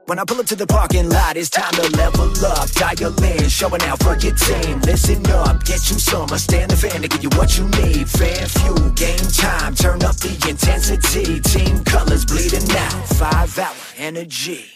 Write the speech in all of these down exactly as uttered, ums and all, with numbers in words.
When I pull up to the parking lot, it's time to level up. Dial in, showing out for your team. Listen up, get you some. I stand the fan to give you what you need. Fan fuel, game time, turn up the intensity. Team colors bleeding out, five hour energy.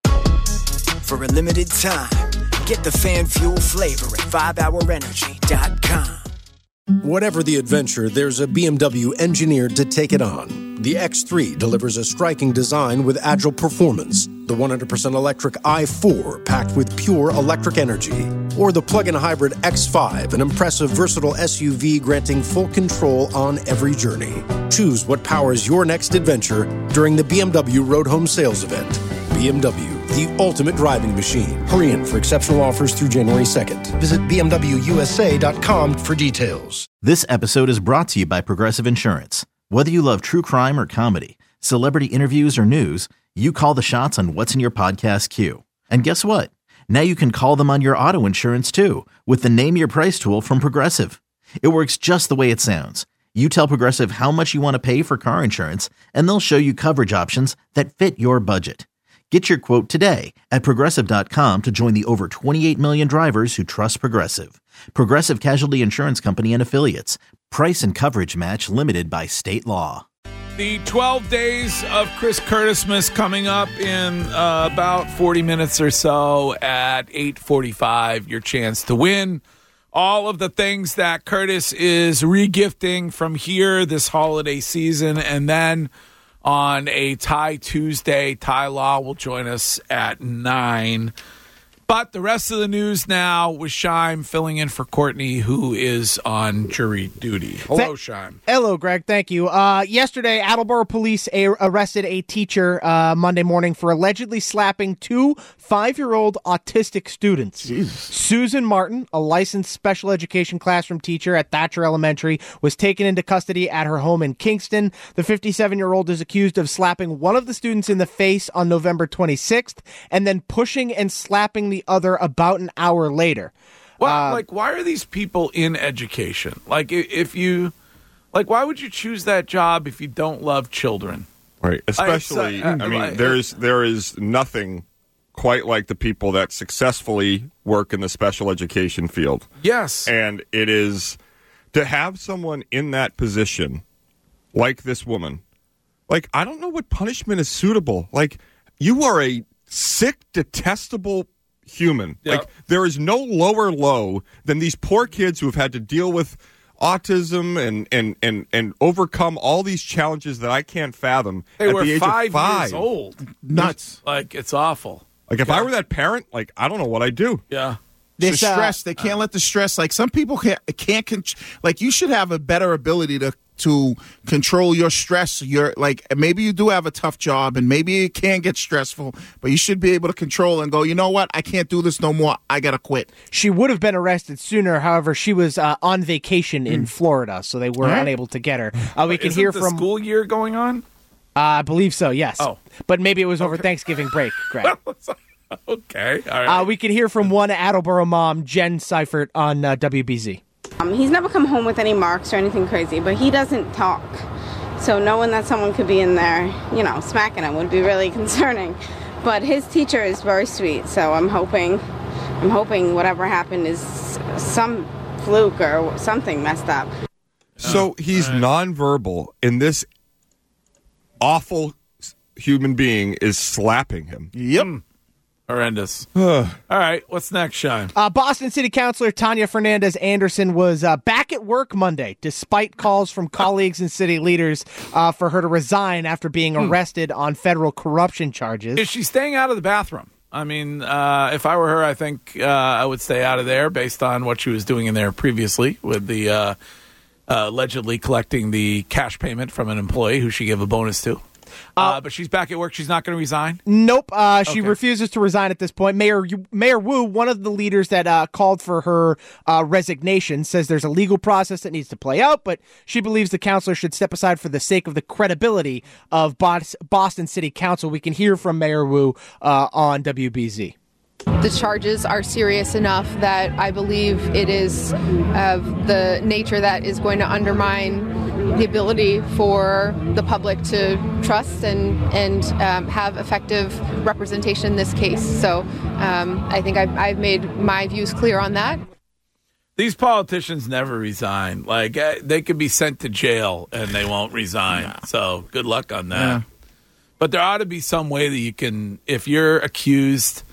For a limited time, get the fan fuel flavor at five hour energy dot com. Whatever the adventure, there's a B M W engineered to take it on. The X three delivers a striking design with agile performance. The one hundred percent electric i four, packed with pure electric energy. Or the plug-in hybrid X five, an impressive, versatile S U V granting full control on every journey. Choose what powers your next adventure during the B M W Road Home Sales Event. B M W, the ultimate driving machine. Hurry in for exceptional offers through January second. Visit B M W U S A dot com for details. This episode is brought to you by Progressive Insurance. Whether you love true crime or comedy, celebrity interviews or news, you call the shots on what's in your podcast queue. And guess what? Now you can call them on your auto insurance too with the Name Your Price tool from Progressive. It works just the way it sounds. You tell Progressive how much you want to pay for car insurance, and they'll show you coverage options that fit your budget. Get your quote today at Progressive dot com to join the over twenty-eight million drivers who trust Progressive. Progressive Casualty Insurance Company and Affiliates. Price and coverage match limited by state law. The twelve days of Chris Curtismas coming up in uh, about forty minutes or so at eight forty-five. Your chance to win all of the things that Curtis is regifting from here this holiday season. And then on a Tie Tuesday, Ty Law will join us at nine. But the rest of the news now with Shime filling in for Courtney, who is on jury duty. Hello, Shime. Hello, Greg. Thank you. Uh, yesterday, Attleboro police a- arrested a teacher uh, Monday morning for allegedly slapping two five-year-old autistic students. Jesus. Susan Martin, a licensed special education classroom teacher at Thatcher Elementary, was taken into custody at her home in Kingston. The fifty-seven-year-old is accused of slapping one of the students in the face on November twenty-sixth and then pushing and slapping the other about an hour later. Well, uh, like, why are these people in education? Like, if you, like, why would you choose that job if you don't love children? Right. Especially, I, uh, I mean, like, there's there is nothing quite like the people that successfully work in the special education field. Yes. And it is to have someone in that position, like this woman. Like, I don't know what punishment is suitable. Like, you are a sick, detestable human. Yep. Like, there is no lower low than these poor kids who have had to deal with autism and and and, and overcome all these challenges that I can't fathom they at were the age five of five years old. Nuts. Like, it's awful. Like, if yeah. I were that parent, like, I don't know what I'd do. Yeah. The stress, uh, they can't uh, let the stress, like, some people can't, can't, con- like, you should have a better ability to to control your stress. You're like, maybe you do have a tough job and maybe it can get stressful, but you should be able to control and go, you know what, I can't do this no more. I got to quit. She would have been arrested sooner. However, she was uh, on vacation in mm. Florida, so they were right. unable to get her. Uh, we can Isn't hear the from school year going on? Uh, I believe so, yes. Oh. But maybe it was over okay. Thanksgiving break, Greg. Okay. All right. Uh, we can hear from one Attleboro mom, Jen Seifert, on uh, W B Z. Um, he's never come home with any marks or anything crazy, but he doesn't talk. So knowing that someone could be in there, you know, smacking him would be really concerning. But his teacher is very sweet, so I'm hoping, I'm hoping whatever happened is some fluke or something messed up. So he's right. nonverbal, and this awful human being is slapping him. Yep. Mm. Horrendous. All right, what's next, Shine? Uh, Boston City Councilor Tanya Fernandez Anderson was uh, back at work Monday, despite calls from colleagues and city leaders uh, for her to resign after being hmm. arrested on federal corruption charges. Is she staying out of the bathroom? I mean, uh, if I were her, I think uh, I would stay out of there based on what she was doing in there previously with the uh, uh, allegedly collecting the cash payment from an employee who she gave a bonus to. Uh, uh, but she's back at work. She's not going to resign? Nope. Uh, she okay. refuses to resign at this point. Mayor Mayor Wu, one of the leaders that uh, called for her uh, resignation, says there's a legal process that needs to play out, but she believes the councilor should step aside for the sake of the credibility of Boston City Council. We can hear from Mayor Wu uh, on W B Z. The charges are serious enough that I believe it is of the nature that is going to undermine the ability for the public to trust and and um, have effective representation in this case. So um, I think I've, I've made my views clear on that. These politicians never resign. Like, uh, they could be sent to jail and they won't resign. Yeah. So good luck on that. Yeah. But there ought to be some way that you can, if you're accused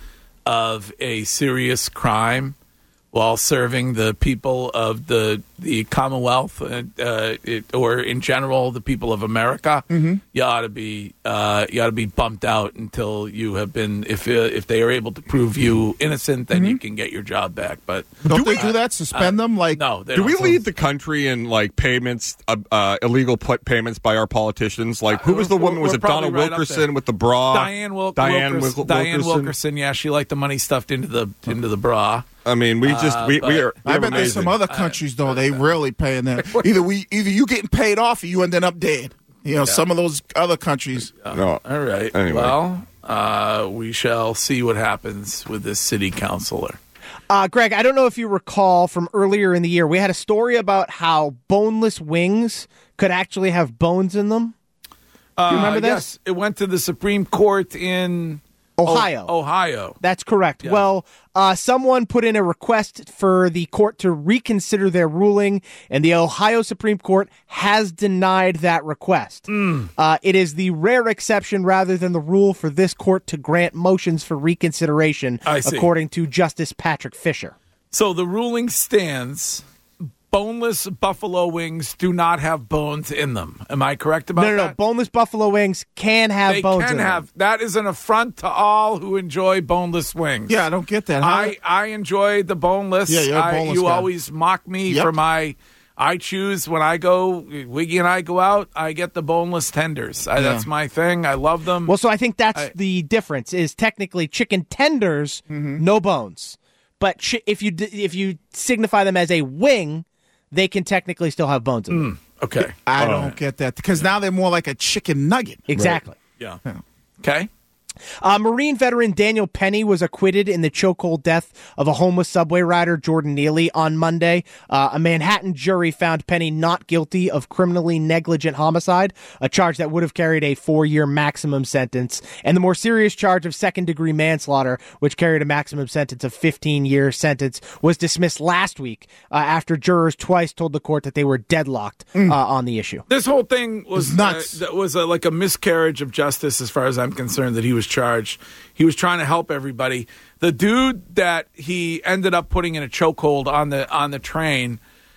of a serious crime while serving the people of the the Commonwealth, uh, it, or in general the people of America, mm-hmm. you ought to be uh, you ought to be bumped out until you have been. If uh, if they are able to prove you innocent, then mm-hmm. you can get your job back. But don't do they we, do that? Suspend uh, them? Like no? Do we lead the country in like payments, uh, uh, illegal p- payments by our politicians? Like who was the woman? Was it Donna right Wilkerson with the bra? Diane, Wil- Diane Wilkerson. Wil- Diane Wilkerson. Wilkerson. Yeah, she liked the money stuffed into the into the bra. I mean, we just Uh, we, we are. I bet amazing. there's some other countries though they really paying that. Either we either you getting paid off or you ending up dead. You know, yeah. Some of those other countries. Uh, no. All right. Anyway. Well, uh, we shall see what happens with this city councilor. Uh, Greg, I don't know if you recall from earlier in the year, we had a story about how boneless wings could actually have bones in them. Uh, Do you remember this? Yes, it went to the Supreme Court in Ohio. O- Ohio. That's correct. Yeah. Well, uh, someone put in a request for the court to reconsider their ruling, and the Ohio Supreme Court has denied that request. Mm. Uh, it is the rare exception rather than the rule for this court to grant motions for reconsideration, I see. according to Justice Patrick Fisher. So the ruling stands. Boneless buffalo wings do not have bones in them. Am I correct about no, no, that? No, boneless buffalo wings can have they bones can in have. them. That is an affront to all who enjoy boneless wings. Yeah, I don't get that. How? I, I enjoy the boneless. Yeah, you're a I, boneless You guy. always mock me Yep. for my... I choose when I go, Wiggy and I go out, I get the boneless tenders. I, Yeah. That's my thing. I love them. Well, so I think that's I- the difference is technically chicken tenders, Mm-hmm. no bones. But chi- if you d- if you signify them as a wing, they can technically still have bones in them. Mm, okay. I All don't right. get that because now they're more like a chicken nugget. Exactly. Yeah. Okay. Uh, Marine veteran Daniel Penny was acquitted in the chokehold death of a homeless subway rider, Jordan Neely, on Monday. Uh, a Manhattan jury found Penny not guilty of criminally negligent homicide, a charge that would have carried a four-year maximum sentence, and the more serious charge of second-degree manslaughter, which carried a maximum sentence of fifteen-year sentence, was dismissed last week uh, after jurors twice told the court that they were deadlocked uh, on the issue. This whole thing was It's nuts. Uh, that was a, like a miscarriage of justice, as far as I'm concerned. That he was charged. He was trying to help everybody. The dude that he ended up putting in a chokehold on the on the train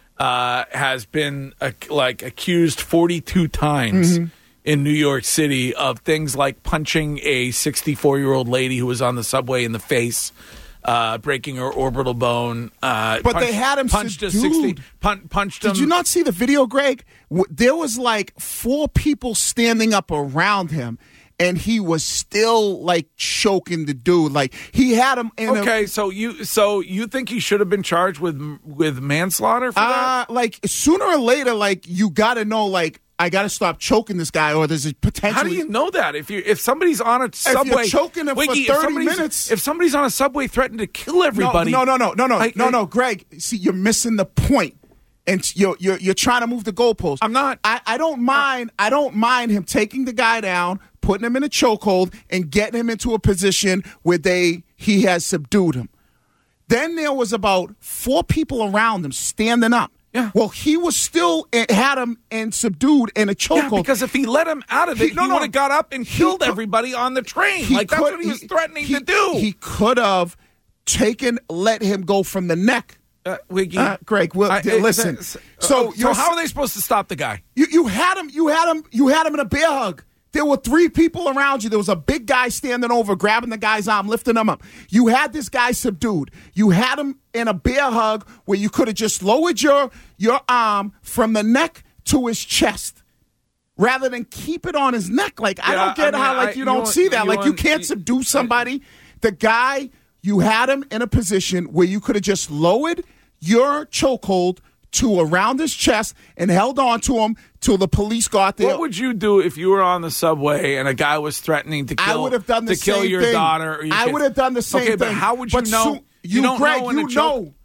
uh, has been uh, like accused forty-two times mm-hmm. in New York City of things like punching a sixty-four-year-old lady who was on the subway in the face. Uh, breaking her orbital bone. Uh, But punched, they had him punched a subdued. sixty. Pun, punched him. Did you not see the video, Greg? W- There was like four people standing up around him, and he was still like choking the dude. Like he had him in Okay, a, so you so you think he should have been charged with with manslaughter for that? uh, like sooner or later, like you got to know, like I got to stop choking this guy, or there's a potential. How do you know that? If you if somebody's on a subway, choking him for Wiggy, if thirty somebody's- minutes- if somebody's on a subway threatening to kill everybody, No, no, no, no, no, I- no, I- no, Greg. See, you're missing the point, and you're you're you're trying to move the goalpost. I'm not. I, I don't mind. I don't mind him taking the guy down, putting him in a chokehold, and getting him into a position where they he has subdued him. Then there was about four people around him standing up. Yeah. Well, he was still had him and subdued in a Yeah, chokehold. because if he let him out of it, He- he, no, no. would have got up and He killed could- everybody on the train. He Like that's could- what he was he- threatening he- to do. He could have taken, let him go from the neck. uh, Wiggy, Uh, Greg, well, I- d- listen. uh, So so you're how s- are they supposed to stop the guy? You you had him. You had him. You had him in a bear hug. There were three people around you. There was a big guy standing over, grabbing the guy's arm, lifting him up. You had this guy subdued. You had him in a bear hug where you could have just lowered your your arm from the neck to his chest, rather than keep it on his neck. Like I Yeah, don't get I mean, how like I- you you don't want- see that. you Like you want- can't you- subdue somebody. The guy, you had him in a position where you could have just lowered your chokehold to around his chest and held on to him till the police got there. What would you do if you were on the subway and a guy was threatening to kill? I would have done the to kill same your thing. daughter. Or your I kid? would have done the same okay, thing. but how would you But know? so- you, don't Greg, know in you a choke- know.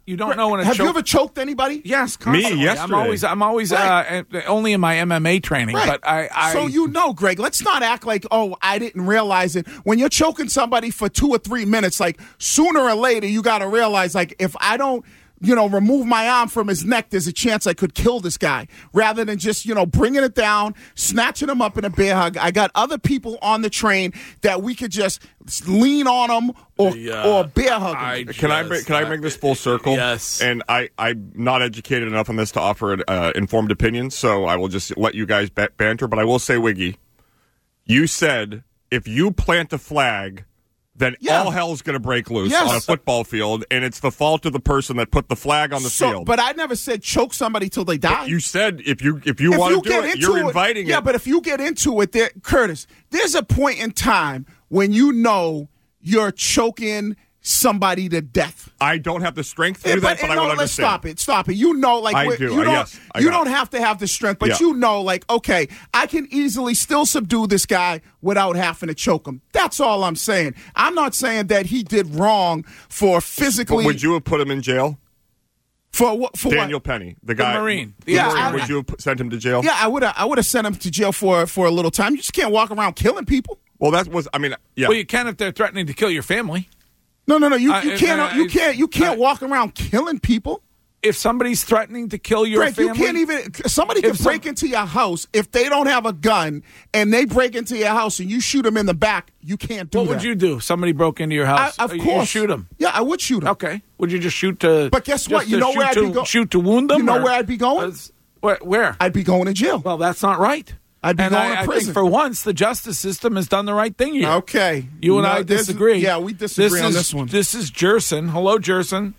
You don't know when a Have choke. you ever choked anybody? Yes, constantly. yesterday. I'm always, I'm always Right. uh, only in my M M A training, Right. but I, I. So you know, Greg, let's not act like, oh, I didn't realize it. When you're choking somebody for two or three minutes, like sooner or later, you got to realize, like, if I don't, you know, remove my arm from his neck, there's a chance I could kill this guy rather than just, you know, bringing it down, snatching him up in a bear hug. I got other people on the train that we could just lean on them or, Yeah. or bear hug 'em. I Can I bring, can I bring this full circle? Yes. And I, I'm not educated enough on this to offer an uh, informed opinion, so I will just let you guys ba- banter. But I will say, Wiggy, you said if you plant a flag, then Yeah. all hell's going to break loose Yes. on a football field, and it's the fault of the person that put the flag on the So, field. but I never said choke somebody till they die. You said if you if you If want you to do get it, into you're it- inviting yeah, it. but if you get into it, there, Curtis, there's a point in time when you know you're choking somebody to death. I don't have the strength to Yeah, do that, but, but I no, would let's understand. stop it. Stop it. You know, like I we're- do. you Uh, don't, yes, I you got don't it. have to have the strength, but Yeah. you know, like, okay, I can easily still subdue this guy without having to choke him. That's all I'm saying. I'm not saying that he did wrong for But physically. would you have put him in jail? for what? For Daniel what? Penny, the guy, Marine. The Yeah, Marine, I- would you have put- sent him to jail? Yeah, I would have. I would have sent him to jail for for a little time. You just can't walk around killing people. Well, that was. I mean, yeah. Well, you can if they're threatening to kill your family. No, no, no. You, Uh, you can't. uh, you can't. You can't uh, walk around killing people. If somebody's threatening to kill your Greg, family, you can't even. Somebody can If some- break into your house if they don't have a gun, and they break into your house and you shoot them in the back. You can't do what that. would you do? If somebody broke into your house. I, of You course, shoot them. Yeah, I would shoot them. Okay. Would you just shoot to? But guess what? just You to know shoot where I'd to, be go- shoot to wound them. You know or- where I'd be going? That's- Where? where? I'd be going to jail. Well, that's not right. I'd be and going I, to I prison. think for once the justice system has done the right thing here. Okay, You and No, I this is- disagree. Yeah, we disagree this on is, this one. This is Jerson. Hello, Jerson.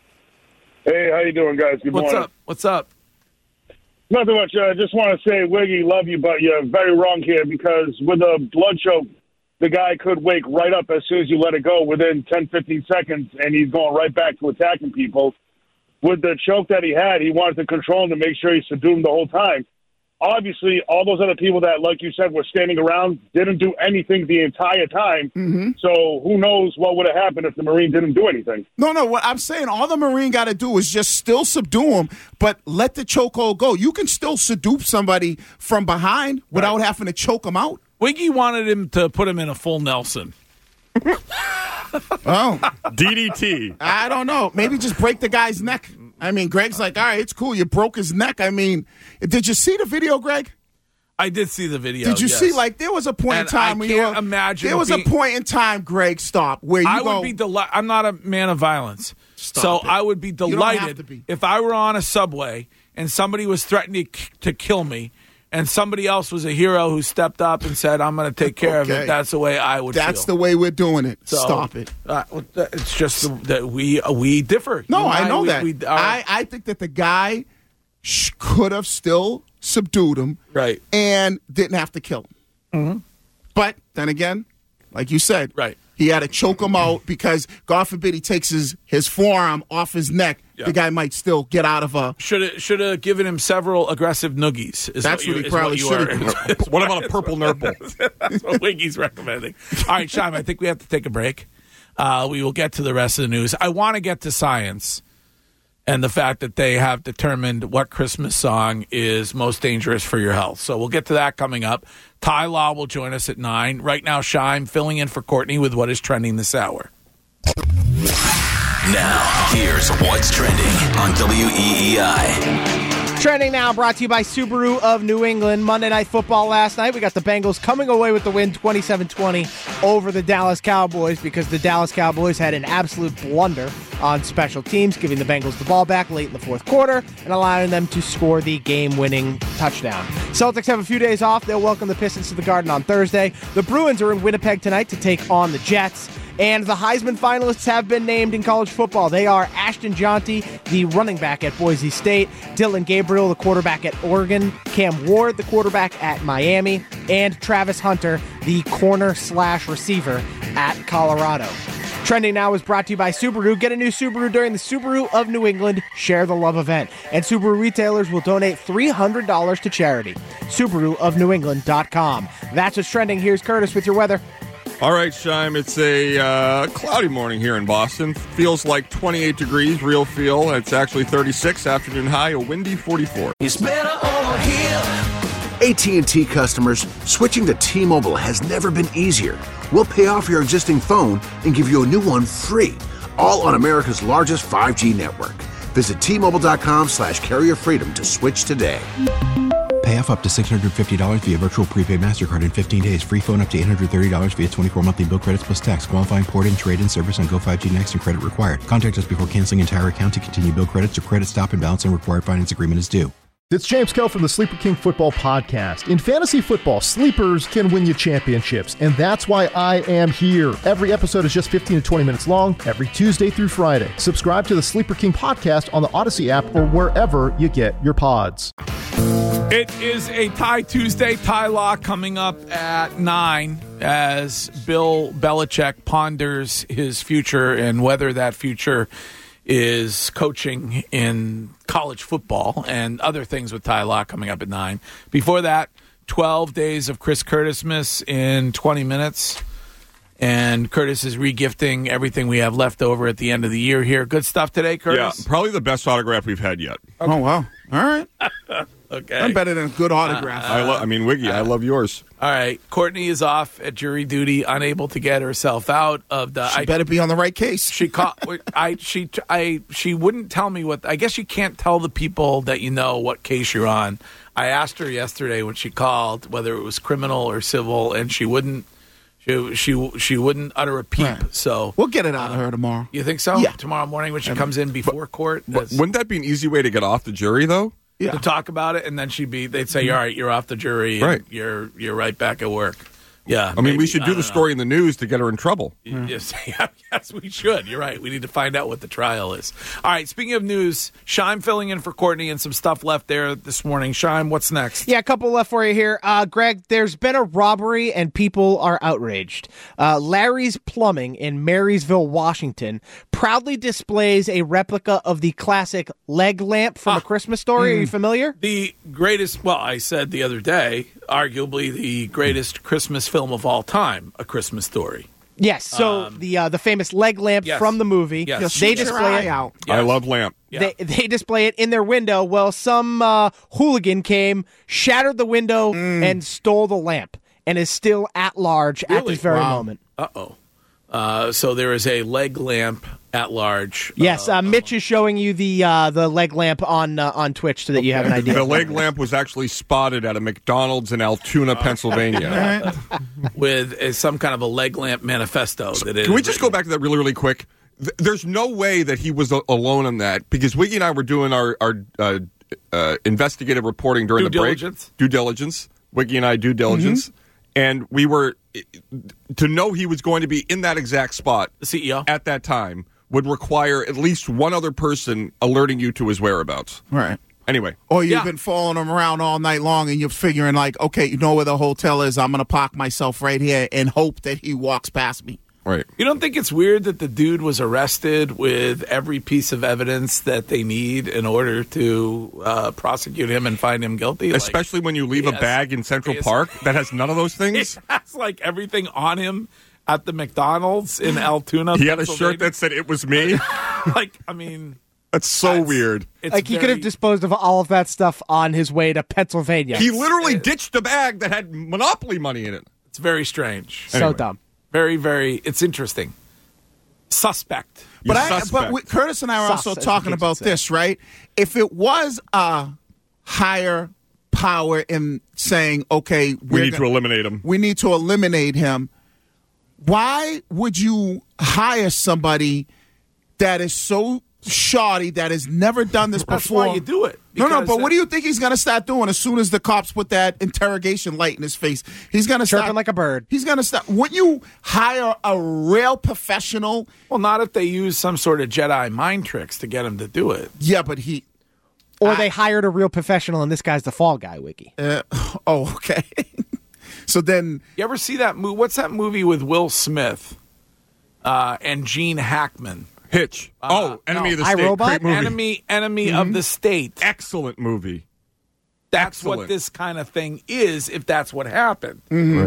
Hey, how you doing, guys? Good What's morning. up? What's up? Nothing much. I uh, just want to say, Wiggy, love you, but you're very wrong here because with a blood choke, the guy could wake right up as soon as you let it go within ten, fifteen seconds, and he's going right back to attacking people. With the choke that he had, he wanted to control him to make sure he subdued him the whole time. Obviously, all those other people that, like you said, were standing around didn't do anything the entire time. Mm-hmm. So who knows what would have happened if the Marine didn't do anything. No, no. What I'm saying, all the Marine got to do is just still subdue him, but let the chokehold go. You can still subdue somebody from behind without having to choke him out. Wiggy wanted him to put him in a full Nelson. Oh, D D T. I don't know. Maybe just break the guy's neck. I mean, Greg's like, all right, it's cool. You broke his neck. I mean, did you see the video, Greg? I did see the video. Did you yes. see, like, there was a point And in time I when can't you were, imagine there it was being- a point in time, Greg, stop, where you I go, would be delighted. I'm not a man of violence, Stop so it. I would be don't have delighted to be. if I were on a subway and somebody was threatening to, to kill me, and somebody else was a hero who stepped up and said, "I'm going to take care of Okay. it." That's the way I would. that's feel. the way we're doing it. So, Stop it. Uh, well, th- it's just the, that we uh, we differ. No, You and I know we- that. we are- I, I think that the guy sh- could have still subdued him right, and didn't have to kill him. Mm-hmm. But then again, like you said, right. he had to choke him out because, God forbid, he takes his, his forearm off his neck. Yeah. The guy might still get out of a. Should have should have given him several aggressive noogies. Is That's what, what you, he is probably you should are- have. What about a purple nurple? That's what Wiggy's recommending. All right, Shime, I think we have to take a break. Uh, we will get to the rest of the news. I want to get to science and the fact that they have determined what Christmas song is most dangerous for your health. So we'll get to that coming up. Ty Law will join us at nine. Right now, Shime filling in for Courtney with what is trending this hour. Now, here's what's trending on W E E I. Trending now, brought to you by Subaru of New England. Monday Night Football last night. We got the Bengals coming away with the win twenty-seven twenty over the Dallas Cowboys because the Dallas Cowboys had an absolute blunder on special teams, giving the Bengals the ball back late in the fourth quarter and allowing them to score the game-winning touchdown. Celtics have a few days off. They'll welcome the Pistons to the Garden on Thursday. The Bruins are in Winnipeg tonight to take on the Jets. And the Heisman finalists have been named in college football. They are Ashton Jonty, the running back at Boise State, Dylan Gabriel, the quarterback at Oregon, Cam Ward, the quarterback at Miami, and Travis Hunter, the corner slash receiver at Colorado. Trending Now is brought to you by Subaru. Get a new Subaru during the Subaru of New England Share the Love event. And Subaru retailers will donate three hundred dollars to charity. Subaru of New England dot com. That's what's trending. Here's Curtis with your weather. All right, Shime, it's a uh, cloudy morning here in Boston. Feels like twenty-eight degrees, real feel. It's actually thirty-six, afternoon high, a windy forty-four. It's better over here. A T and T customers, switching to T-Mobile has never been easier. We'll pay off your existing phone and give you a new one free, all on America's largest five G network. Visit T-Mobile.com slash carrier freedom to switch today. Pay off up to six hundred fifty dollars via virtual prepaid MasterCard in fifteen days. Free phone up to eight hundred thirty dollars via twenty-four monthly bill credits plus tax. Qualifying port-in, trade-in service on Go five G Next and credit required. Contact us before canceling entire account to continue bill credits or credit stop and balance and required finance agreement is due. It's James Kell from the Sleeper King Football Podcast. In fantasy football, sleepers can win you championships, and that's why I am here. Every episode is just fifteen to twenty minutes long, every Tuesday through Friday. Subscribe to the Sleeper King Podcast on the Odyssey app or wherever you get your pods. It is a Tie Tuesday, Tie Law coming up at nine as Bill Belichick ponders his future and whether that future is coaching in college football and other things with Ty Law coming up at nine. Before that, twelve days of Chris Curtismas in twenty minutes. And Curtis is regifting everything we have left over at the end of the year here. Good stuff today, Curtis? Yeah, probably the best autograph we've had yet. Okay. Oh, wow. All right. Okay. I'm better than a good autograph. Uh, I, lo- I mean, Wiggy, uh, I love yours. All right. Courtney is off at jury duty, unable to get herself out of the. She I, better be on the right case. She caught. I. She. I. She wouldn't tell me what. I guess you can't tell the people that you know what case you're on. I asked her yesterday when she called whether it was criminal or civil, and she wouldn't. She she she wouldn't utter a peep. Right. So we'll get it out of her tomorrow. You think so? Yeah. Tomorrow morning when she comes in before but, court. But wouldn't that be an easy way to get off the jury, though? Yeah. To talk about it, and then she'd be. They'd say, "All right, you're off the jury. And right. You're you're right back at work." Yeah. I mean, maybe. we should do the story know. in the news to get her in trouble. Yes, yes, we should. You're right. We need to find out what the trial is. All right. Speaking of news, Shime filling in for Courtney and some stuff left there this morning. Shime, what's next? Yeah, a couple left for you here. Uh, Greg, there's been a robbery and people are outraged. Uh, Larry's Plumbing in Marysville, Washington, proudly displays a replica of the classic leg lamp from ah, A Christmas Story. Mm, Are you familiar? The greatest, well, I said the other day, arguably the greatest Christmas film of all time, A Christmas Story. Yes, so um, the uh, the famous leg lamp yes. from the movie, yes. they display it. Out. Yes. I love lamp. Yeah. They they display it in their window. Well, some uh, hooligan came, shattered the window, mm. and stole the lamp, and is still at large really? at this very wow. moment. Uh-oh. Uh, so there is a leg lamp at large. Yes, uh, uh, Mitch uh, is showing you the uh, the leg lamp on uh, on Twitch so that you have an idea. The leg lamp was actually spotted at a McDonald's in Altoona, Pennsylvania, with uh, some kind of a leg lamp manifesto. So that it can we just go back to that really, really quick? Th- there's no way that he was a- alone on that because Wiggy and I were doing our our uh, uh, investigative reporting during due the break. Diligence. Due diligence. Wiggy and I due diligence, mm-hmm. and we were to know he was going to be in that exact spot. The C E O at that time would require at least one other person alerting you to his whereabouts. Right. Anyway. Or you've yeah. been following him around all night long and you're figuring like, okay, you know where the hotel is. I'm going to park myself right here and hope that he walks past me. Right. You don't think it's weird that the dude was arrested with every piece of evidence that they need in order to uh, prosecute him and find him guilty? Especially like, when you leave a has, bag in Central has, Park that has none of those things? That's like everything on him at the McDonald's in Altoona. He had a shirt that said it was me. Like, I mean... That's so that's, weird. Like he very, could have disposed of all of that stuff on his way to Pennsylvania. He literally it, ditched a bag that had Monopoly money in it. It's very strange. So anyway. dumb. Very, very... It's interesting. Suspect. But, I, suspect. but we, Curtis and I are Sus, also talking about say. this, right? If it was a higher power in saying, okay, we need gonna, to eliminate him. We need to eliminate him. Why would you hire somebody that is so shoddy, that has never done this That's before? That's why you do it. No, no, but what do you think he's going to start doing as soon as the cops put that interrogation light in his face? He's going to start chirping like a bird. He's going to start. Wouldn't you hire a real professional? Well, not if they use some sort of Jedi mind tricks to get him to do it. Yeah, but he... Or I, they hired a real professional, and this guy's the fall guy, Wiki. Uh, oh, okay. So then... You ever see that movie? What's that movie with Will Smith uh, and Gene Hackman? Hitch. Uh, oh, Enemy no. of the State. iRobot? Great movie. Enemy, enemy mm-hmm. of the State. Excellent movie. That's Excellent. what this kind of thing is, if that's what happened. Mm-hmm. Right.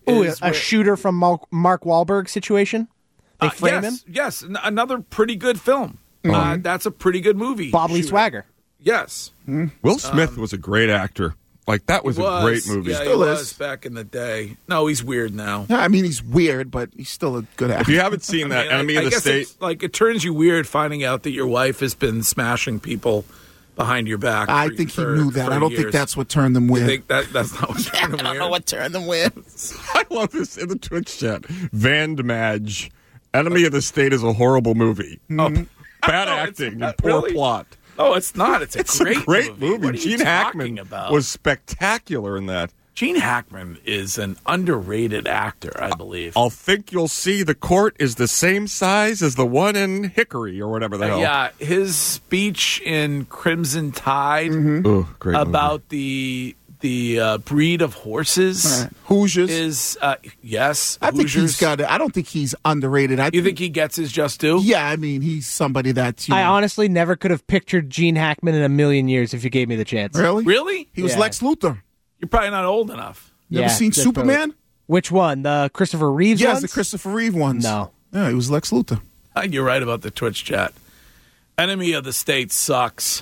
Ooh, is a where- shooter from Mark, Mark Wahlberg situation. They Uh, frame yes, him. Yes, N- another pretty good film. Mhm. Uh, that's a pretty good movie. Bob Lee Shooter. Swagger. Yes. Will Smith was a great actor. Like, that was, He a great was. movie. Yeah, he was back in the day. No, he's weird now. Yeah, I mean, he's weird, but he's still a good actor. If you haven't seen that, I mean, Enemy I- of I the guess State. it's, like, it turns you weird finding out that your wife has been smashing people behind your back. I for- think he for- knew that. for I don't think years. that's what turned them You weird. think that that's not what turned him I don't weird? know what turned them weird. I love this in the Twitch chat. Van Madge. Enemy of the State is a horrible movie. Oh. Bad No, it's acting not and poor really. plot. Oh, it's not. It's a It's great a great movie. movie. What are you Gene talking Hackman about? was spectacular in that. Gene Hackman is an underrated actor, I believe. I'll think you'll see the court is the same size as the one in Hickory or whatever the Uh, hell. yeah, his speech in Crimson Tide Oh, great movie. about the the uh, breed of horses Right. Hoosiers. is uh, yes. I think Hoosiers. he's got it. I don't think he's underrated. I You think he gets his just due? Yeah, I mean, he's somebody that's. You I know, honestly never could have pictured Gene Hackman in a million years if you gave me the chance. really? Really? He was Yeah. Lex Luthor. You're probably not old enough. You Yeah, ever seen good Superman? boat. Which one? The Christopher Reeves Yes, ones? the Christopher Reeve ones. No. Yeah, he was Lex Luthor. Uh, You're right about the Twitch chat. Enemy of the State sucks.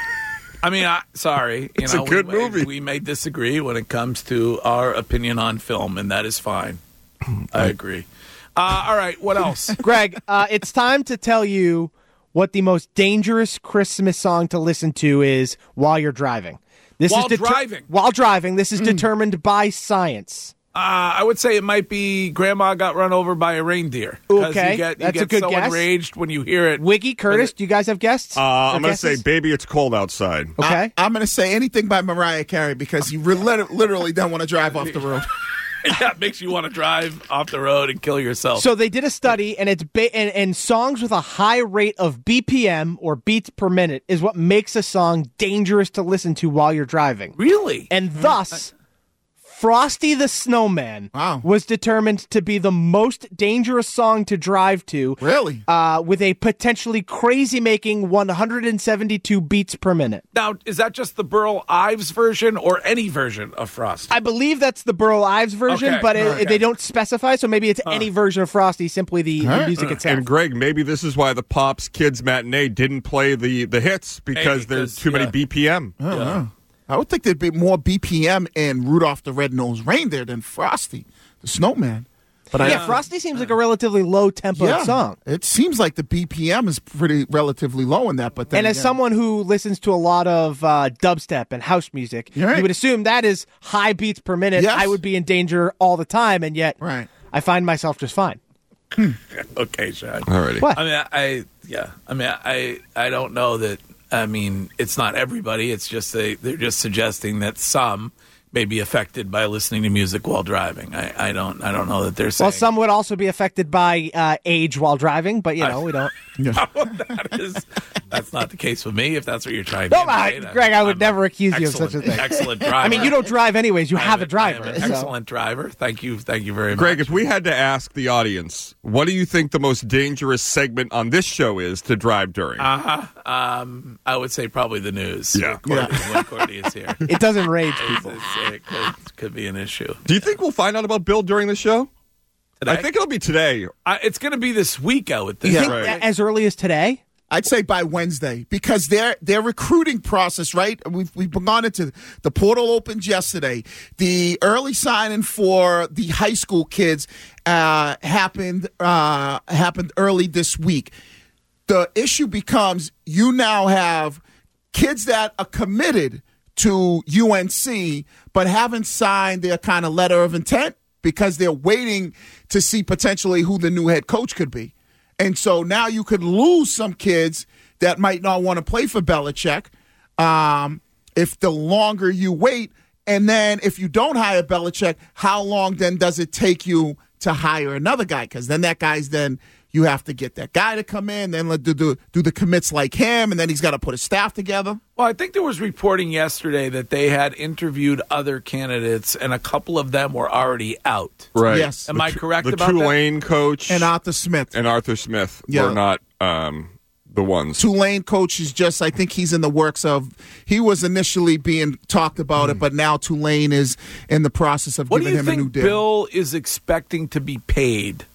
I mean, I, sorry. You It's know, a good we, may- movie. We may disagree when it comes to our opinion on film, and that is fine. I agree. Uh, all right, what else? Greg, uh, it's time to tell you what the most dangerous Christmas song to listen to is while you're driving. This While is deter- driving? While driving. This is determined by science. Uh, I would say it might be Grandma Got Run Over by a Reindeer. 'Cause Okay, you get, you that's a get good so guess. enraged when you hear it. Wiggy, Curtis, do you guys have guests? Uh, I'm Or going to say, guesses? Baby, It's Cold Outside. Okay. I, am going to say anything by Mariah Carey because you re- lit- literally don't want to drive off the road. That makes you want to drive off the road and kill yourself. So they did a study, and it's ba- and, and songs with a high rate of B P M or beats per minute is what makes a song dangerous to listen to while you're driving. Really? And thus, Frosty the Snowman Wow. was determined to be the most dangerous song to drive to. Really? Uh, with a potentially crazy-making one hundred seventy-two beats per minute. Now, is that just the Burl Ives version or any version of Frosty? I believe that's the Burl Ives version, Okay, but it, okay. they don't specify, so maybe it's any version of Frosty, simply the, the music itself. And Greg, maybe this is why the Pops Kids Matinee didn't play the, the hits because Maybe, there's 'cause, too many yeah. B P M. I don't know. I would think there'd be more B P M in Rudolph the Red-Nosed Reindeer than Frosty the Snowman. But I, yeah, Frosty seems like a relatively low-tempo yeah, song. it seems like the B P M is pretty relatively low in that. But then And as again- someone who listens to a lot of uh, dubstep and house music, You're right. you would assume that is high beats per minute. Yes. I would be in danger all the time, and yet Right. I find myself just fine. Okay, Sean. Alrighty. What? I mean, I yeah. I mean, I I don't know that. I mean, it's not everybody. It's just they they're just suggesting that some may be affected by listening to music while driving. I, I don't I don't know that they're saying. Well, some would also be affected by uh, age while driving, but you know we don't. that is that's not the case with me. If that's what you're trying to No, indicate. I, Greg, I would I'm never an accuse you of such a excellent- thing. Excellent driver. I mean, you don't drive anyways. You I have am a driver. I am an so- excellent driver. Thank you. Thank you very Greg, much. if we had to ask the audience, what do you think the most dangerous segment on this show is to drive during? Uh huh. Um, I would say probably the news. Yeah. When Courtney, when Courtney is here. It doesn't rage It's- people. it's- it could, could be an issue. do you think we'll find out about Bill during the show? Today? I think it'll be today. I, it's going to be this week, I would think. You think right. a- as early as today? I'd say by Wednesday because their their recruiting process, right? We've we've gone into the portal opened yesterday. The early signing for the high school kids uh, happened uh, happened early this week. The issue becomes you now have kids that are committed to U N C but haven't signed their kind of letter of intent because they're waiting to see potentially who the new head coach could be. And so now you could lose some kids that might not want to play for Belichick um, if the longer you wait. And then if you don't hire Belichick, how long then does it take you to hire another guy? Because then that guy's then you have to get that guy to come in, then do, do, do the commits like him, and then he's got to put a staff together. Well, I think there was reporting yesterday that they had interviewed other candidates, and a couple of them were already out. Right. Yes. Am The I Tu- correct the about that? Tulane coach And Arthur Smith. and Arthur Smith Yeah. were not um, the ones. Tulane coach is just, I think he's in the works of, he was initially being talked about Mm. it, but now Tulane is in the process of What do giving you him a new think deal. Bill is expecting to be paid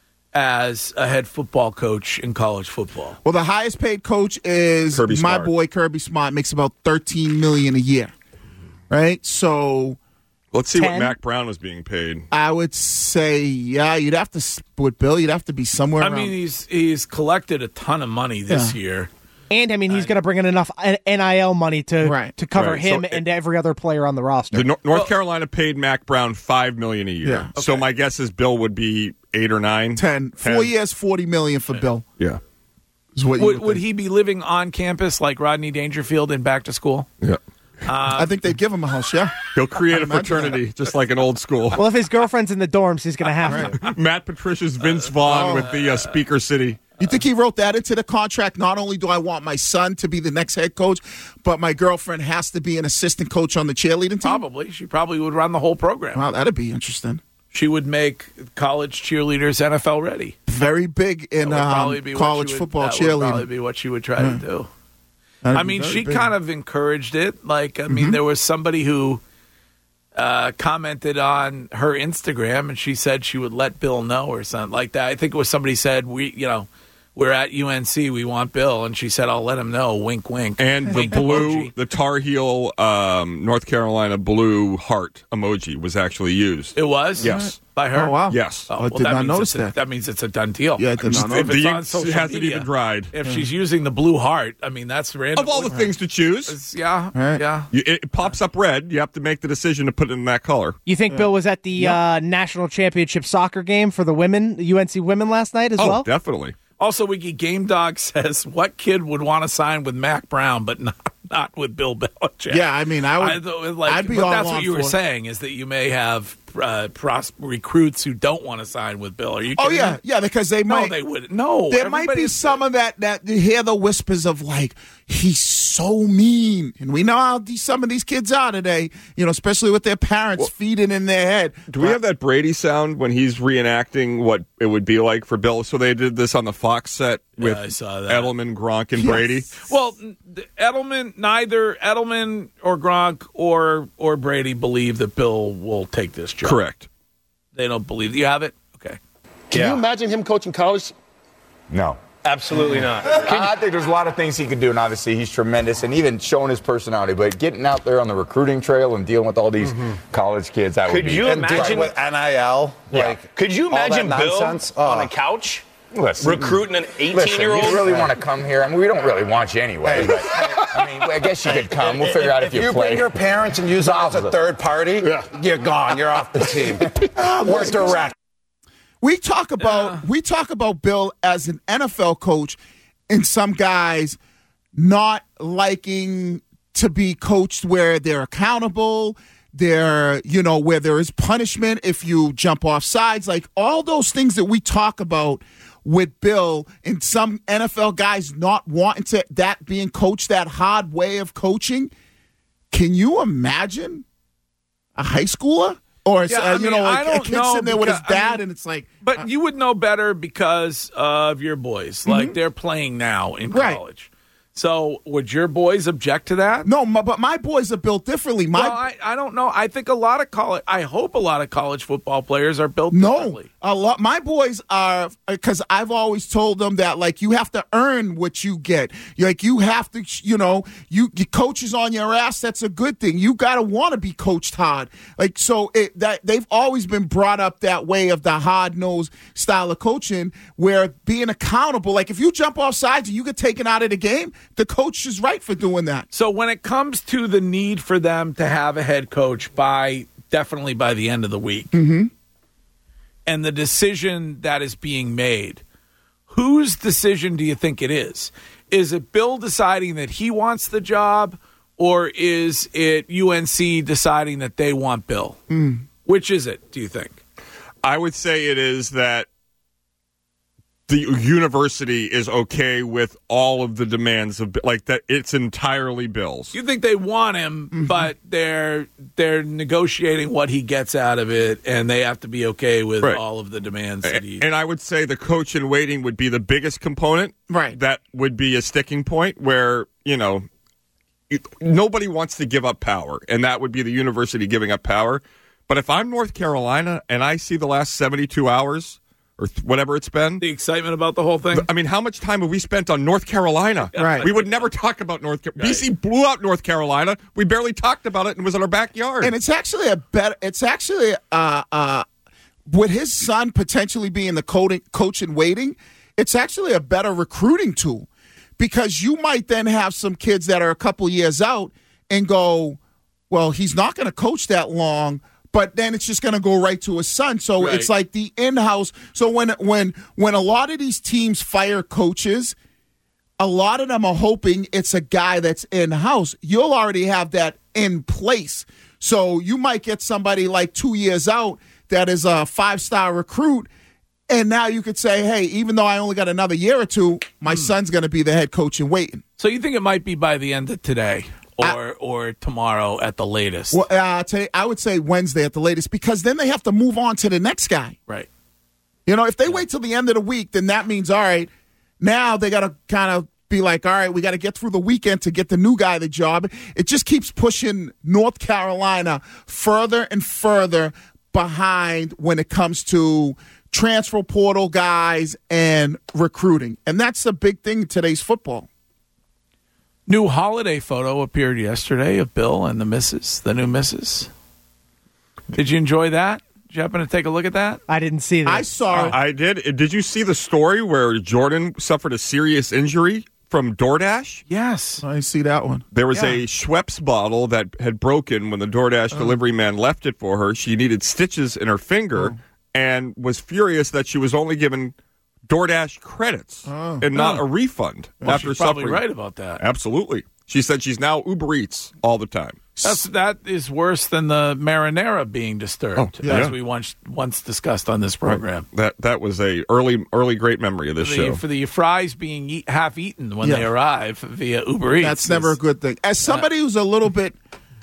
as a head football coach in college football? Well, the highest paid coach is Kirby my Smart. boy Kirby Smart, makes about thirteen million dollars a year, right? So Let's see what ten? Mac Brown was being paid. I would say, yeah, you'd have to, with Bill, you'd have to be somewhere I around. mean, he's he's collected a ton of money this Yeah. year. And, I mean, he's going to bring in enough N I L money to, Right. to cover Right. him So and every other player on the roster. The Nor- North Carolina paid Mac Brown five million dollars a year. Yeah. So my guess is Bill would be eight or nine. ten. Four years, forty million dollars for Bill. Yeah. Is what you Would, would would think. he be living on campus like Rodney Dangerfield in Back to School? Yeah. I think they'd give him a house, yeah. He'll create a I'd imagine fraternity just like an old school. Well, if his girlfriend's in the dorms, he's going to have to. Matt Patricia's Vince Vaughn oh. with the uh, Speaker City. You think he wrote that into the contract? Not only do I want my son to be the next head coach, but my girlfriend has to be an assistant coach on the cheerleading team? Probably. She probably would run the whole program. Wow, that'd be interesting. She would make college cheerleaders N F L ready. Very big in That would probably um, be what college she would- football that would probably cheerleading. be what she would try to do. That'd I be mean, very she big. kind of encouraged it. Like, I mean, there was somebody who uh, commented on her Instagram, and she said she would let Bill know or something like that. I think it was somebody said, "We, you know, we're at U N C. We want Bill," and she said, "I'll let him know." Wink, wink. And the Wink blue, emoji. the Tar Heel um, North Carolina blue heart emoji was actually used. It was Yes. by her. Oh, wow. Yes. Oh, I well, did that not means notice it's a- that. That means it's a done deal. Yeah, I did not know If The it's on ink social hasn't media, even dried. If she's using the blue heart, I mean, that's random. Of all the things to choose, It's- yeah, Right. yeah. you, it pops up red. You have to make the decision to put it in that color. You think Bill was at the uh, national championship soccer game for the women, the U N C women last night as Oh, well? definitely. Also, Wiki Game Dog says, "What kid would want to sign with Mac Brown, but not not with Bill Belichick?" Yeah, I mean, I would. I, th- like, I'd be but all that's on what you were for it. saying is that you may have uh, pros- recruits who don't want to sign with Bill. Are you? Oh kidding yeah, me? yeah, because they No, might. they wouldn't. No, there might be everybody's- some of that that you hear the whispers of like he's so mean, and we know how these, some of these kids are today. You know, especially with their parents feeding in their head. Do we have that Brady sound when he's reenacting what it would be like for Bill? So they did this on the Fox set with I saw that. Edelman, Gronk, and Yes. Brady. Well, n- Edelman, neither Edelman or Gronk or or Brady believe that Bill will take this job. Correct. They don't believe. You have it. Okay. Can you imagine him coaching college? No. Absolutely not. I I think there's a lot of things he could do, and obviously he's tremendous, and even showing his personality. But getting out there on the recruiting trail and dealing with all these college kids, that would Could be. you and imagine- with N I L? Yeah. Like, Could you all that imagine Bill nonsense? on Oh. a couch Listen, recruiting an Listen, eighteen-year-old? you really want to come here? I mean, we don't really want you anyway. But I mean, I guess you could come. We'll figure out if, If you you play. bring your parents and use them as a third party, you're gone. You're off the team. We're direct. We talk about we talk about Bill as an N F L coach, and some guys not liking to be coached where they're accountable. There, you know, where there is punishment if you jump off sides, like all those things that we talk about with Bill, and some N F L guys not wanting to that being coached, that hard way of coaching. Can you imagine a high schooler or Yeah, uh, I you mean, know, I a, a don't kid know sitting there with his because- I dad, mean, and it's like, But you would know better because of your boys. Like they're playing now in Right. college. So would your boys object to that? no, my, but my boys are built differently. My well, I, I don't know. I think a lot of college. I hope a lot of college football players are built No, differently. a lot. My boys are because I've always told them that like you have to earn what you get. Like you have to, you know, you your coach is on your ass. That's a good thing. You got to want to be coached hard. Like so, it, that they've always been brought up that way of the hard nosed style of coaching, where being accountable. Like if you jump off sides and you get taken out of the game, the coach is right for doing that. So when it comes to the need for them to have a head coach by definitely by the end of the week, Mm-hmm. and the decision that is being made, whose decision do you think it is? Is it Bill deciding that he wants the job, or is it U N C deciding that they want Bill? Mm. Which is it, do you think? I would say it is that the university is okay with all of the demands of like that. It's entirely Bill's. You think they want him, mm-hmm. but they're they're negotiating what he gets out of it, and they have to be okay with right. all of the demands that he. And I would say the coach in waiting would be the biggest component. Right. That would be a sticking point where, you know, nobody wants to give up power, and that would be the university giving up power. But if I'm North Carolina and I see the last seventy-two hours or th- whatever it's been. The excitement about the whole thing. I mean, how much time have we spent on North Carolina? Right. We would never talk about North Carolina. Right. B C blew out North Carolina. We barely talked about it and it was in our backyard. And it's actually a better, it's actually, uh, uh, with his son potentially being the coach in waiting, it's actually a better recruiting tool because you might then have some kids that are a couple years out and go, well, he's not going to coach that long. But then it's just going to go right to his son. So right. it's like the in-house. So when when when a lot of these teams fire coaches, a lot of them are hoping it's a guy that's in-house. You'll already have that in place. So you might get somebody like two years out that is a five-star recruit, and now you could say, hey, even though I only got another year or two, my mm. son's going to be the head coach in waiting. So you think it might be by the end of today? Or I, or tomorrow at the latest. Well, uh, today, I would say Wednesday at the latest because then they have to move on to the next guy. Right. You know, if they yeah. wait till the end of the week, then that means, all right, now they got to kind of be like, all right, we got to get through the weekend to get the new guy the job. It just keeps pushing North Carolina further and further behind when it comes to transfer portal guys and recruiting. And that's a big thing in today's football. New holiday photo appeared yesterday of Bill and the missus, the new missus. Did you enjoy that? Did you happen to take a look at that? I didn't see that. I saw it. I did. Did you see the story where Jordan suffered a serious injury from DoorDash? Yes. I see that one. There was Yeah. a Schweppes bottle that had broken when the DoorDash Oh. delivery man left it for her. She needed stitches in her finger Oh. and was furious that she was only given DoorDash credits Oh. and not Oh. a refund Well, after she's probably suffering. right about that. Absolutely. She said she's now Uber Eats all the time. That's that is worse than the marinara being disturbed, Oh, yeah. as we once once discussed on this program. That that was a early early great memory of this The- show. for the fries being eat, half eaten when Yeah. they arrive via Uber Eats. That's never a good thing. As somebody who's a little bit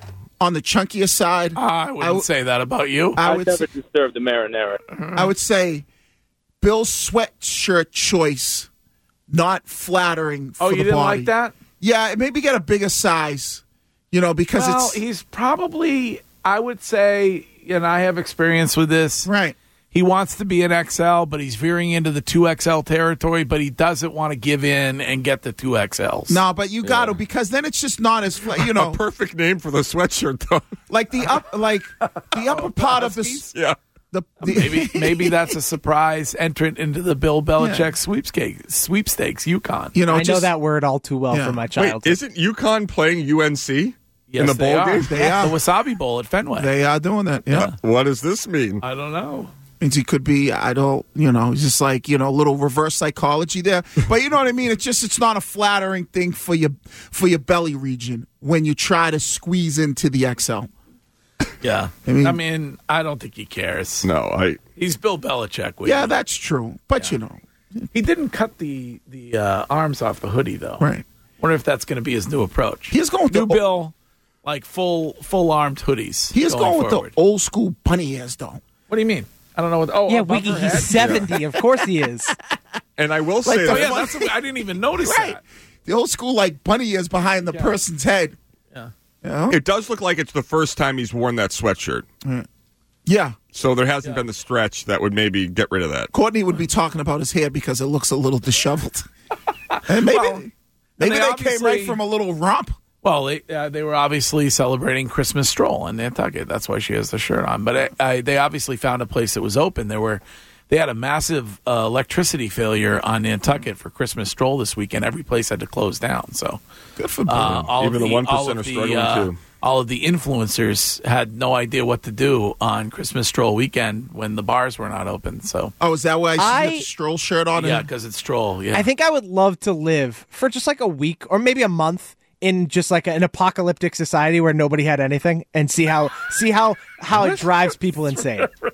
on the chunkier side, I wouldn't I w- say that about you. I I would never say, disturbed the marinara. I would say Bill's sweatshirt choice not flattering for Oh, you the didn't body. like that? Yeah, maybe get a bigger size, you know, because Well, it's he's probably, I would say, and I have experience with this. right. He wants to be an X L, but he's veering into the two X L territory, but he doesn't want to give in and get the two X Ls. No, but you got to because then it's just not as fla- you know, a perfect name for the sweatshirt, though. like the up, like the upper part of this. Yeah. The, the Maybe maybe that's a surprise entrant into the Bill Belichick sweepstakes, sweepstakes, UConn. you know, I know just, that word all too well Yeah. from my Wait, childhood. isn't UConn playing U N C Yes, in the they bowl are. game? They are. The Wasabi Bowl at Fenway. They are doing that. Yeah. What does this mean? I don't know. Means he could be, I don't, you know, just like, you know, a little reverse psychology there. But you know what I mean? It's just, it's not a flattering thing for your, for your belly region when you try to squeeze into the X L. Yeah. I mean- I mean, I don't think he cares. No, I. He's Bill Belichick. With Yeah, you. that's true. But, you know, He didn't cut the, the uh, arms off the hoodie, though. right. Wonder if that's going to be his new approach. He is going with New the, Bill, like full full armed hoodies. he is going, with forward. the old school bunny ears, though. What do you mean? I don't know what. Oh, yeah, a bumper Wiggy, head? he's seventy. Of course he is. And I will Like say the Oh that yeah, that's what, I didn't even notice Right. that. The old school, like, bunny ears behind the Yeah. person's head. Yeah. You know? it does look like it's the first time he's worn that sweatshirt. Yeah. So there hasn't been the stretch that would maybe get rid of that. Courtney would be talking about his hair because it looks a little disheveled. And maybe Well, maybe they they, came obviously- right from a little romp. Well, they, uh, they were obviously celebrating Christmas stroll in Nantucket. That's why she has the shirt on. But I, I, they obviously found a place that was open. There were, they had a massive uh, electricity failure on Nantucket for Christmas stroll this weekend. Every place had to close down. So Good for Bill. uh, all Even of the the one all percent of are the, struggling, uh, too. all of the influencers had no idea what to do on Christmas stroll weekend when the bars were not open. So Oh, is that why I see I- a stroll shirt on? yeah, him? because it's stroll. Yeah, I think I would love to live for just like a week or maybe a month in just like an apocalyptic society where nobody had anything and see how see how how it drives people insane. really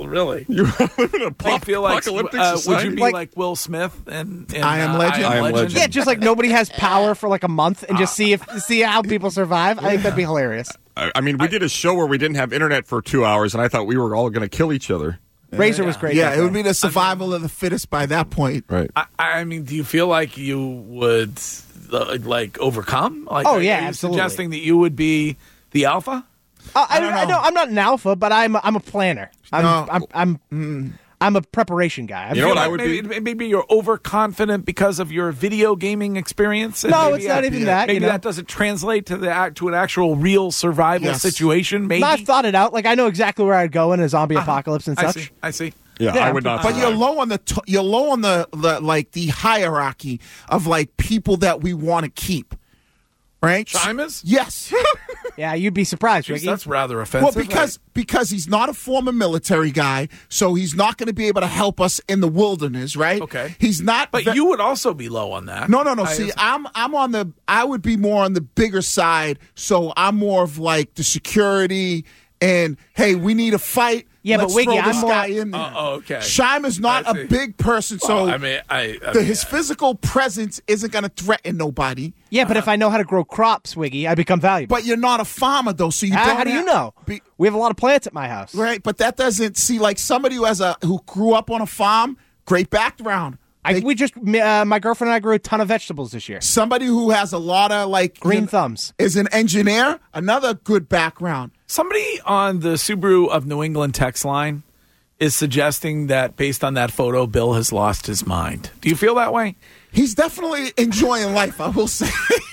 really. You live in a Do you feel like, apocalyptic uh, would society? you be Like- like, Will Smith and, and I Am uh, Legend? I Am Legend. Yeah, just like nobody has power for like a month and just see if see how people survive. I think that'd be hilarious. I, I mean, we did a show where we didn't have internet for two hours, and I thought we were all going to kill each other. Razor was great. Yeah, that it would day. be the survival of the fittest by that point. Right. I, I mean, do you feel like you would uh, like overcome? Like, Oh, are- yeah, are you absolutely. Suggesting that you would be the alpha? Uh, I, I don't I know. know I'm not an alpha, but I'm I'm a planner. I'm No. I'm I'm, I'm, I'm a preparation guy. I You know feel what I like- would maybe, be? maybe you're overconfident because of your video gaming experience. and No, maybe it's not that- even that, Maybe you know. that doesn't translate to the act to an actual real survival Yes. situation. Maybe No, I've thought it out. Like I know exactly where I'd go in a zombie apocalypse and I such. see. I see. Yeah, Yeah, I would not. But survive. you're low on the t- you're low on the, the like the hierarchy of like people that we want to keep, right? Shimas? Yes. Yeah, you'd be surprised, Jeez, Ricky. that's rather Well, offensive. because because he's not a former military guy, so he's not going to be able to help us in the wilderness, right? Okay. He's not. but ve- you would also be low on that. No, no, no. I- See, I'm I'm on the. I would be more on the bigger side, so I'm more of like the security and hey, we need a fight. Yeah, but Let's Wiggy, throw this I'm more- guy in there. Oh, oh, okay. Shime is not I a see. big person, so Well, I mean, I, I the, mean, his physical presence isn't going to threaten nobody. yeah, but if I know how to grow crops, Wiggy, I become valuable. But you're not a farmer, though, so you how, don't. how do you have- know? Be, We have a lot of plants at my house. right, but that doesn't see like somebody who has a who grew up on a farm, great background. I, They- we just uh, my girlfriend and I grew a ton of vegetables this year. somebody who has a lot of like Green you know, thumbs. is an engineer, another good background. Somebody on the Subaru of New England text line is suggesting that based on that photo, Bill has lost his mind. Do you feel that way? He's definitely enjoying life, I will say.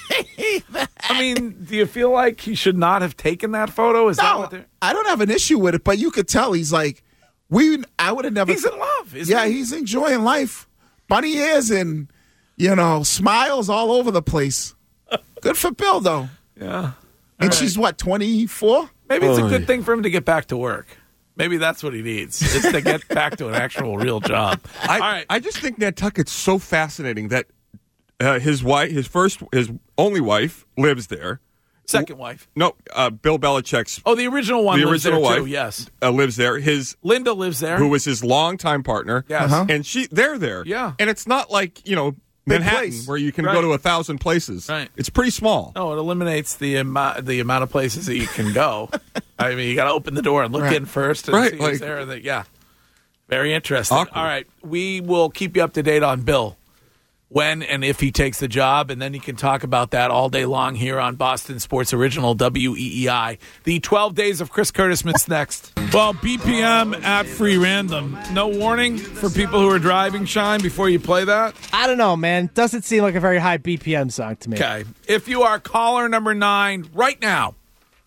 I mean, do you feel like he should not have taken that photo? Is that No, what they're... I don't have an issue with it, but you could tell he's like, we. I would have never. He's in love, isn't yeah, he? he's enjoying life. Bunny ears and you know smiles all over the place. Good for Bill though. Yeah. And right. she's what twenty-four. Maybe it's a Oy. good thing for him to get back to work. Maybe that's what he needs, is to get back to an actual real job. I, All right. I just think Nantucket's so fascinating that uh, his wife, his first, his only wife, lives there. Second wife. No, uh, Bill Belichick's Oh, the original one the lives original there wife, too, yes. uh, lives there. His Linda lives there. who was his longtime partner. Yes. Uh-huh. And she, they're there. Yeah. And it's not like, you know, Big Manhattan place. where you can Right. go to a thousand places. Right. It's pretty small. No, it eliminates the amount the amount of places that you can go. I mean, you got to open the door and look Right. in first and Right, see like- who's there. And the, yeah, very interesting. Awkward. All right, we will keep you up to date on Bill, when and if he takes the job, and then you can talk about that all day long here on Boston Sports Original W E E I. The twelve Days of Chris Curtis Smith's next. Well, B P M at free random. No warning for people who are driving, Shine, before you play that? I don't know, man. Doesn't seem like a very high B P M song to me. Okay. If you are caller number nine right now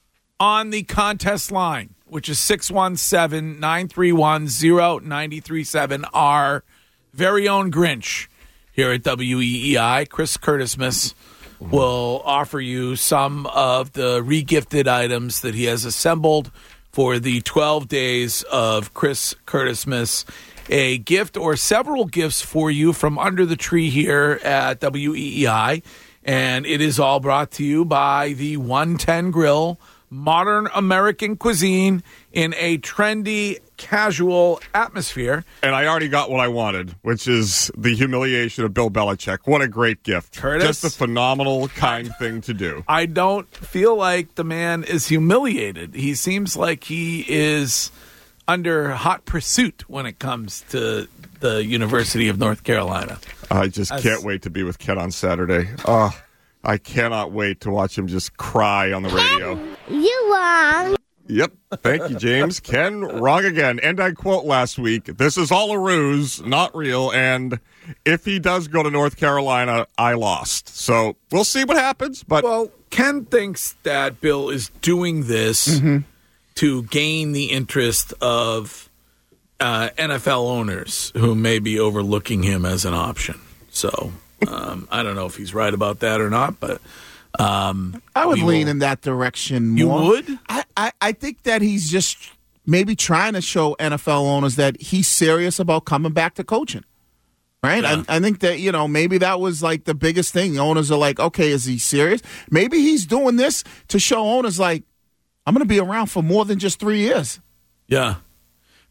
on the contest line, which is six one seven, nine three one, zero nine three seven, our very own Grinch here at W E E I, Chris Curtis Smith, will offer you some of the regifted items that he has assembled for the twelve days of Chris Curtis Smith. A gift or several gifts for you from under the tree here at W E E I. And it is all brought to you by the one ten Grill, modern American cuisine in a trendy, casual atmosphere. And I already got what I wanted, which is the humiliation of Bill Belichick. What a great gift. Curtis? Just a phenomenal, kind thing to do. I don't feel like the man is humiliated. He seems like he is under hot pursuit when it comes to the University of North Carolina. I just As- can't wait to be with Ken on Saturday. Oh, I cannot wait to watch him just cry on the radio. You wrong. Yep. Thank you, James. Ken, wrong again. And I quote last week, this is all a ruse, not real. And if he does go to North Carolina, I lost. So we'll see what happens. But Well, Ken thinks that Bill is doing this to gain the interest of uh, N F L owners who may be overlooking him as an option. So um, I don't know if he's right about that or not, but um, I would we lean will- in that direction You more. would? I, I, I think that he's just maybe trying to show N F L owners that he's serious about coming back to coaching. Right? Yeah. I, I think that, you know, maybe that was like the biggest thing. The owners are like, okay, is he serious? Maybe he's doing this to show owners like, I'm going to be around for more than just three years. Yeah.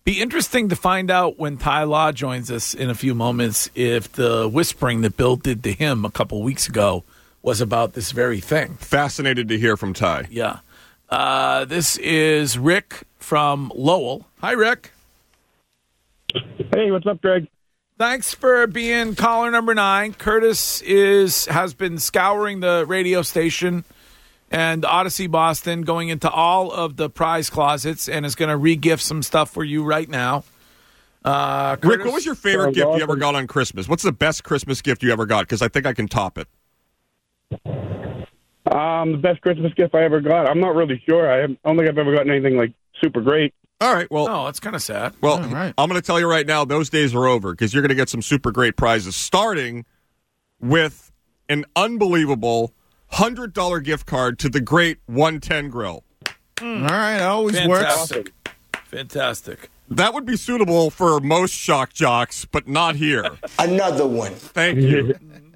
Be interesting to find out when Ty Law joins us in a few moments if the whispering that Bill did to him a couple weeks ago was about this very thing. Fascinated to hear from Ty. Yeah. Uh, this is Rick from Lowell. Hi, Rick. Hey, what's up, Greg? Thanks for being caller number nine. Curtis is has been scouring the radio station and Odyssey Boston, going into all of the prize closets, and is going to re-gift some stuff for you right now. Uh, Curtis, Rick, what was your favorite gift you ever got on Christmas? What's the best Christmas gift you ever got? Because I think I can top it. Um, the best Christmas gift I ever got? I'm not really sure. I don't think I've ever gotten anything, like, super great. All right, well... Oh, that's kind of sad. Well, right. I'm going to tell you right now, those days are over, because you're going to get some super great prizes, starting with an unbelievable one hundred dollars gift card to the great one ten Grill. Mm. All right, that always Fantastic. works. Fantastic. That would be suitable for most shock jocks, but not here. Another one. Thank you.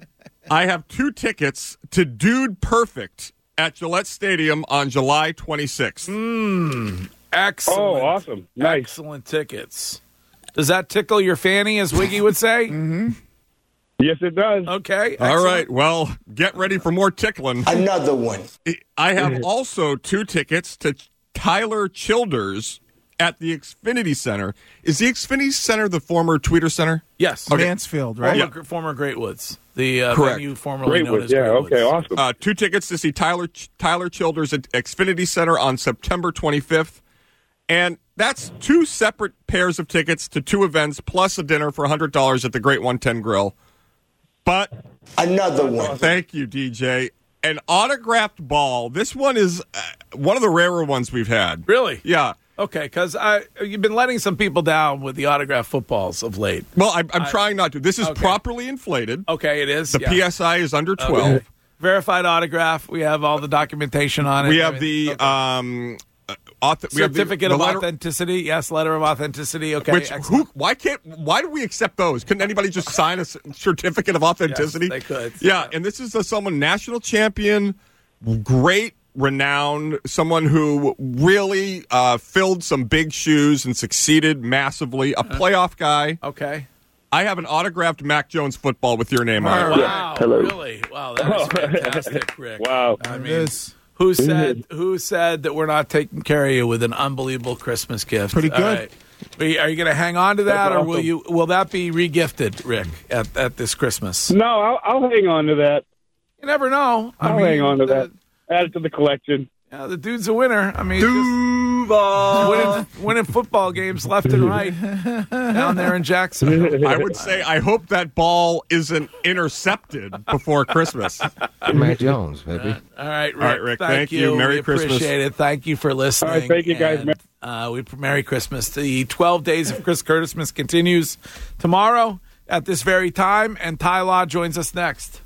I have two tickets to Dude Perfect at Gillette Stadium on July twenty-sixth. Mm, excellent. Oh, awesome. Nice. Excellent tickets. Does that tickle your fanny, as Wiggy would say? Mm-hmm. Yes, it does. Okay. All excellent. right. Well, get ready for more tickling. Another one. I have also two tickets to Tyler Childers at the Xfinity Center. Is the Xfinity Center the former Tweeter Center? Yes. Okay. Mansfield, right? Former, yeah. former Great Woods. The uh, Correct. venue formerly known Greatwood, as yeah, Great Woods. okay, awesome. Uh, two tickets to see Tyler Tyler Childers at Xfinity Center on September twenty-fifth. And that's two separate pairs of tickets to two events plus a dinner for one hundred dollars at the Great one ten Grill. But another one. Thank you, D J. An autographed ball. This one is uh, one of the rarer ones we've had. Really? Yeah. Okay, because you've been letting some people down with the autographed footballs of late. Well, I'm, I'm I, trying not to. This is okay. properly inflated. Okay, it is. The yeah. P S I is under twelve. Okay. Verified autograph. We have all the documentation on it. We have I mean, the okay. um, uh, auth- we have the, certificate the of letter- authenticity. Yes, letter of authenticity. Okay, Which excellent. who? Why can't? Why do we accept those? Couldn't anybody just sign a c- certificate of authenticity? Yes, they could. Yeah, and this is a, someone national champion, great renown, someone who really uh, filled some big shoes and succeeded massively. A playoff guy. Okay. I have an autographed Mac Jones football with your name on it. Wow, Hello. really? Wow, that is fantastic, Rick. Wow. I mean, Yes. who said who said that we're not taking care of you with an unbelievable Christmas gift? Pretty All good. right. Are you, are you going to hang on to that, That's or will awesome. you? Will that be regifted, Rick, at, at this Christmas? No, I'll, I'll hang on to that. You never know. I I'll mean, hang on to the, that. Add it to the collection. Yeah, the dude's a winner. I mean, just winning, winning football games left and right down there in Jackson. I would say I hope that ball isn't intercepted before Christmas. Mac Jones, baby. All right, Rick. All right, Rick, Thank, thank you. Merry we Christmas. Appreciate it. Thank you for listening. All right, thank you, guys. And, uh, we Merry Christmas. The twelve days of Chris Curtismas continues tomorrow at this very time, and Ty Law joins us next.